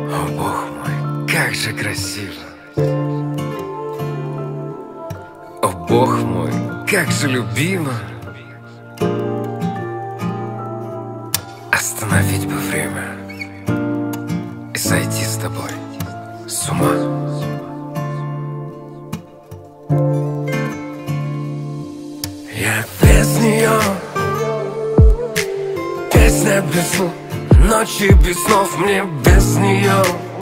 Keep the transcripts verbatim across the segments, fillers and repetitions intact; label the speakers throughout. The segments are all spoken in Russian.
Speaker 1: О, Бог мой, как же красиво! О, Бог мой, как же любимо! Остановить бы время и сойти с тобой с ума. Я без нее, песня без слов, ночи без снов, мне без нее.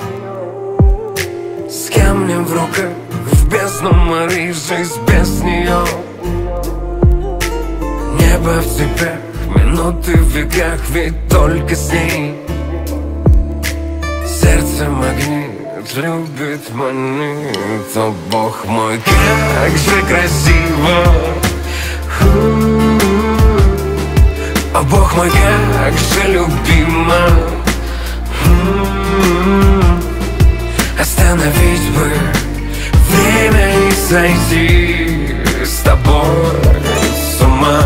Speaker 1: С камнем в руках, в бездну морей, жизнь без нее. Небо в цепях, минуты в веках, ведь только с ней сердце магнит, любит, манит. О, Бог мой, как же красиво! О, Бог мой, как же любимо! Остановить бы время и сойти с тобой с ума.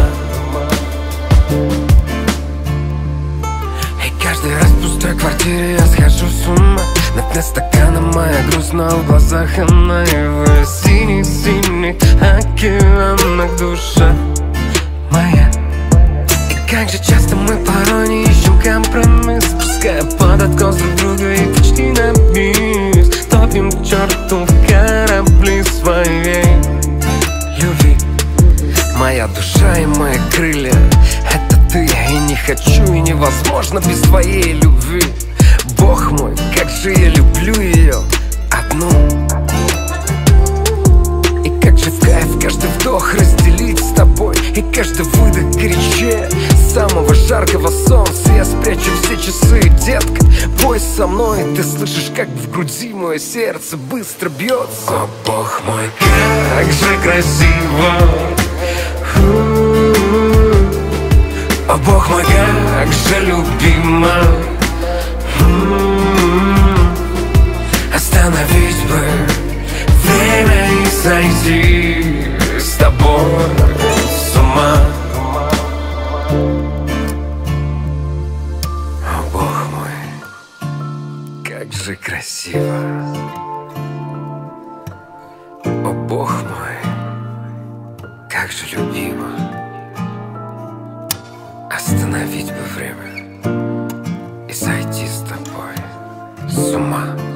Speaker 1: И каждый раз в пустой квартире я схожу с ума. На дне стакана моя грусть, но в глазах она его синий-синий океанах душа моя. И как же часто мы порой не ищем компромисс, пуская под откос друг друга и почти на бис. Топим к черту в корабли своей любви. Моя душа и мои крылья — это ты. И не хочу, и невозможно без твоей любви. Бог мой, как же я люблю ее одну. И как же в кайф каждый вдох разделить с тобой, и каждый выдох горячее самого жаркого солнца. Я спрячу все часы, детка, бой со мной. Ты слышишь, как в груди мое сердце быстро бьется. О, Бог мой, как же красиво! О, Бог мой, как же любимо! Остановить бы время и сойти с тобой с ума. О, Бог мой, как же красиво! О, Бог мой, как же любимо! Остановить бы время и сойти с тобой с ума.